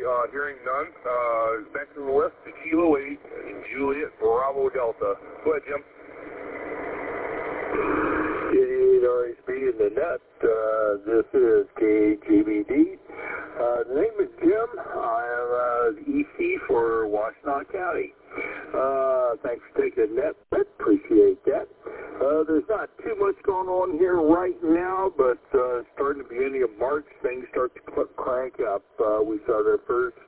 hearing none. Back to the list, the Kilo 8, Juliet, Bravo, Delta. Go ahead, Jim. KD8RHB in the net. This is KGBD. The name is Jim. I am the EC for Washtenaw County. Thanks for taking the net. Appreciate that. There's not too much going on here right now, but starting the beginning of March, things start to crank up. We started our first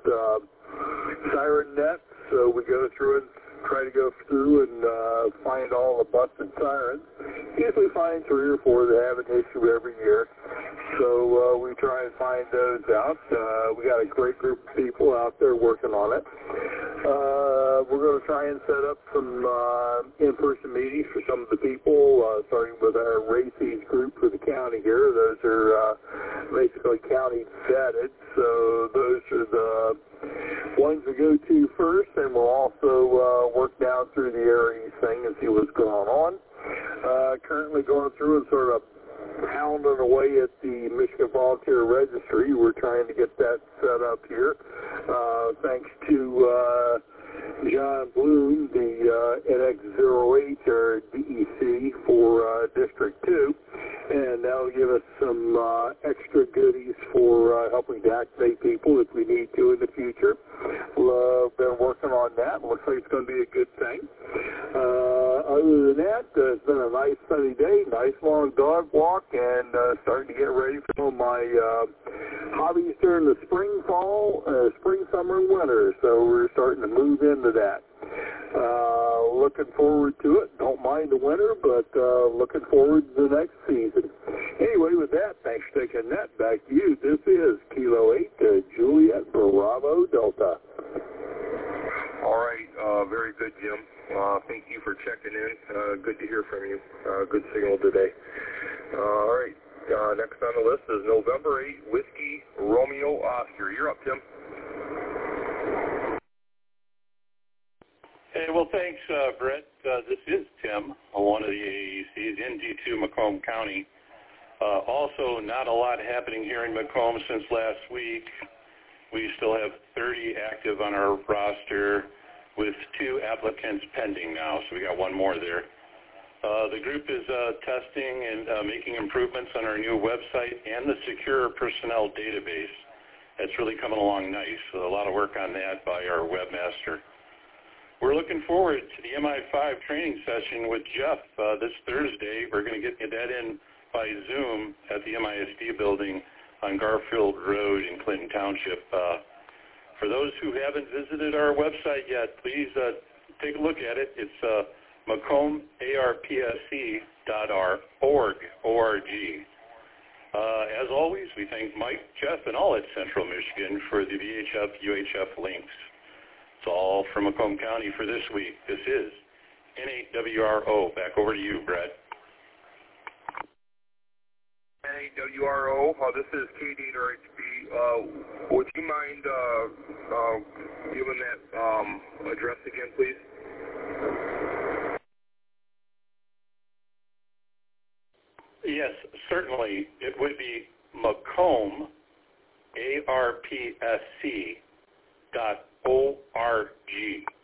siren net, so we go through and try to go through and find all the busted sirens. Usually find 3 or 4 that have an issue every year. So we try and find those out. We got a great group of people out there working on it. We're going to try and set up some in-person meetings for some of the people, starting with our RACES group for the county here. Those are basically county vetted, so those are the ones we go to first, and we'll also work down through the Aries thing and see what's going on. Currently going through and sort of pounding away at the Michigan Volunteer Registry. We're trying to get that set up here. Thanks to John Bloom, the NX08 or DEC for District 2, and that'll give us some extra goodies for helping to activate people if we need to in the future. We've been working on that. Looks like it's going to be a good thing. Other than that, it's been a nice sunny day, nice long dog walk, and starting to get ready for my hobbies during the spring, summer, and winter. So we're starting to move into that. Looking forward to it. Don't mind the winter, but looking forward to the next season. Anyway, with that, thanks for taking that. Back to you. This is Kilo 8, Juliet, Bravo, Delta. All right. Very good, Jim. Thank you for checking in. Good to hear from you. Good signal today. All right. Next on the list is November 8, Whiskey, Romeo, Oscar. You're up, Tim. Hey, well, thanks, Brett. This is Tim, one of the AECs in D2 Macomb County. Also, not a lot happening here in Macomb since last week. We still have 30 active on our roster with 2 applicants pending now, so we got 1 more there. The group is testing and making improvements on our new website and the secure personnel database. That's really coming along nice, so a lot of work on that by our webmaster. We're looking forward to the MI5 training session with Jeff this Thursday. We're going to get that in by Zoom at the MISD building on Garfield Road in Clinton Township. For those who haven't visited our website yet, please take a look at it. It's MacomBARPSC.org. As always, we thank Mike, Jeff, and all at Central Michigan for the VHF-UHF links. It's all from Macomb County for this week. This is N8WRO. Back over to you, Brett. N8WRO, this is KD8RHB. Would you mind giving that address again, please? Yes, certainly. It would be Macomb, ARPSC.org.